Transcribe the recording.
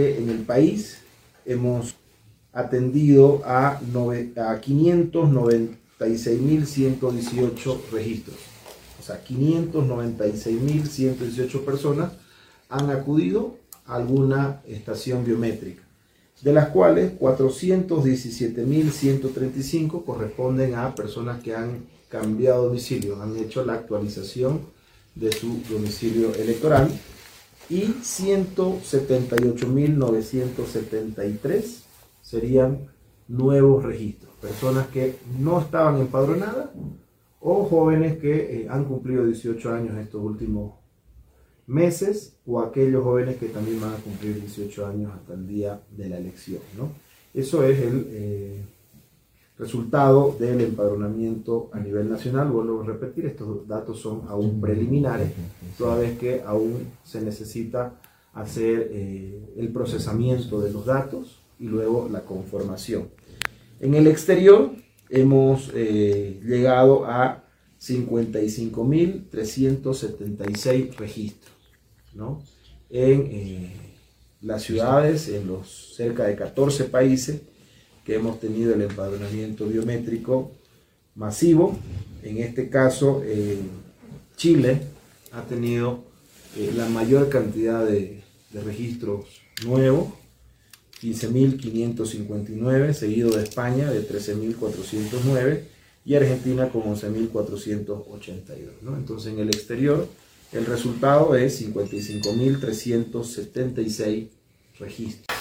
En el país hemos atendido a 596.118 registros. O sea, 596.118 personas han acudido a alguna estación biométrica, de las cuales 417.135 corresponden a personas que han cambiado domicilio, han hecho la actualización de su domicilio electoral, y 178.973 serían nuevos registros, personas que no estaban empadronadas o jóvenes que han cumplido 18 años estos últimos meses, o aquellos jóvenes que también van a cumplir 18 años hasta el día de la elección, ¿no? Eso es el resultado del empadronamiento a nivel nacional. Vuelvo a repetir, estos datos son aún preliminares, toda vez que aún se necesita hacer el procesamiento de los datos y luego la conformación. En el exterior hemos llegado a 55.376 registros, ¿no? En las ciudades, en los cerca de 14 países que hemos tenido el empadronamiento biométrico masivo. En este caso, Chile ha tenido la mayor cantidad de registros nuevos, 15.559, seguido de España de 13.409 y Argentina con 11.482, ¿no? Entonces, en el exterior el resultado es 55.376 registros.